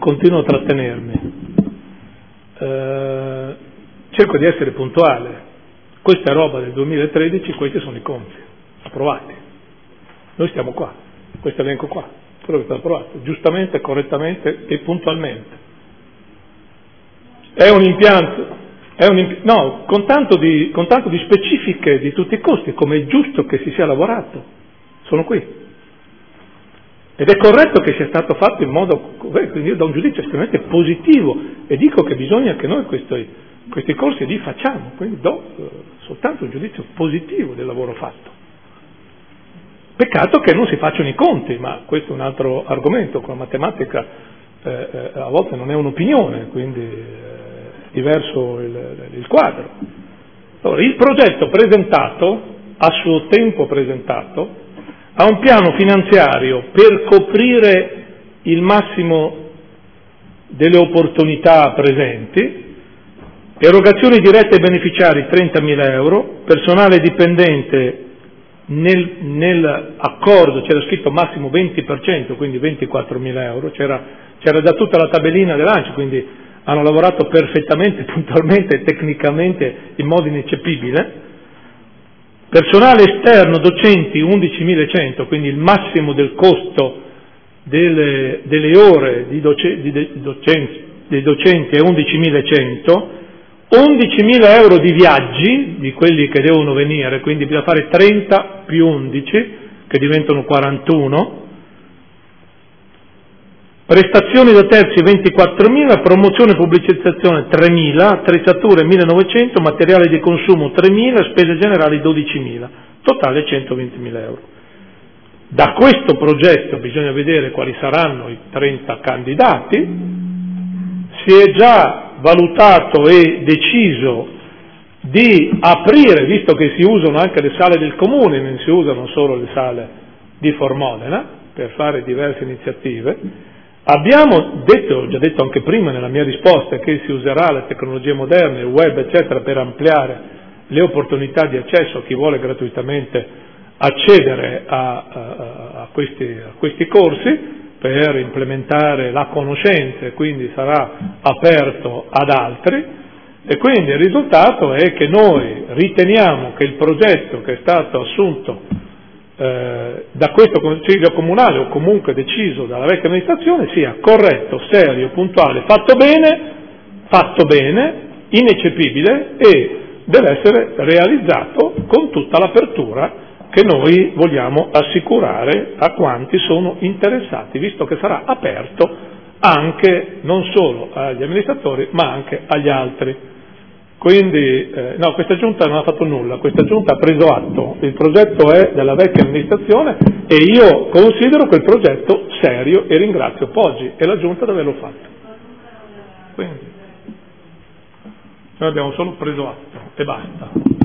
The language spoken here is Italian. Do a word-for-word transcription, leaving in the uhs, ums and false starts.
continuo a trattenermi. Eh, cerco di essere puntuale. Questa è roba del duemilatredici, questi sono i conti approvati. Noi stiamo qua, questo elenco qua, quello che è stato approvato, giustamente, correttamente e puntualmente. È un impianto, è un impi- no, con tanto, di, con tanto di specifiche di tutti i costi, come è giusto che si sia lavorato. Sono qui. Ed è corretto che sia stato fatto in modo, quindi io do un giudizio estremamente positivo e dico che bisogna che noi questi, questi corsi li facciamo, quindi do eh, soltanto un giudizio positivo del lavoro fatto. Peccato che non si facciano i conti, ma questo è un altro argomento, con la matematica eh, eh, a volte non è un'opinione, quindi eh, è diverso il, il quadro. Allora, il progetto presentato, a suo tempo presentato, ha un piano finanziario per coprire il massimo delle opportunità presenti, erogazioni dirette ai beneficiari trentamila euro, personale dipendente nel, nell'accordo c'era scritto massimo venti per cento, quindi ventiquattromila euro, c'era, c'era già tutta la tabellina dell'A N C I, quindi hanno lavorato perfettamente, puntualmente, tecnicamente, in modo ineccepibile. Personale esterno, docenti undicimiladuecento, quindi il massimo del costo delle, delle ore di, doce, di de, docenzi, dei docenti è undicimilacento, undicimila euro di viaggi, di quelli che devono venire, quindi bisogna fare trenta più undici, che diventano quarantuno, prestazioni da terzi ventiquattromila, promozione e pubblicizzazione tremila, attrezzature millenovecento, materiale di consumo tremila, spese generali dodicimila, totale centoventimila euro. Da questo progetto bisogna vedere quali saranno i trenta candidati, si è già valutato e deciso di aprire, visto che si usano anche le sale del comune, non si usano solo le sale di Formodena, per fare diverse iniziative. Abbiamo detto, ho già detto anche prima nella mia risposta, che si userà le tecnologie moderne, il web eccetera, per ampliare le opportunità di accesso a chi vuole gratuitamente accedere a, a, a, questi, a questi corsi, per implementare la conoscenza, e quindi sarà aperto ad altri, e quindi il risultato è che noi riteniamo che il progetto che è stato assunto Eh, da questo consiglio comunale o comunque deciso dalla vecchia amministrazione sia corretto, serio, puntuale, fatto bene, fatto bene, ineccepibile e deve essere realizzato con tutta l'apertura che noi vogliamo assicurare a quanti sono interessati, visto che sarà aperto anche non solo agli amministratori ma anche agli altri. Quindi, eh, no, questa giunta non ha fatto nulla, questa giunta ha preso atto, il progetto è della vecchia amministrazione e io considero quel progetto serio e ringrazio Poggi e la giunta di averlo fatto. Quindi, noi abbiamo solo preso atto e basta.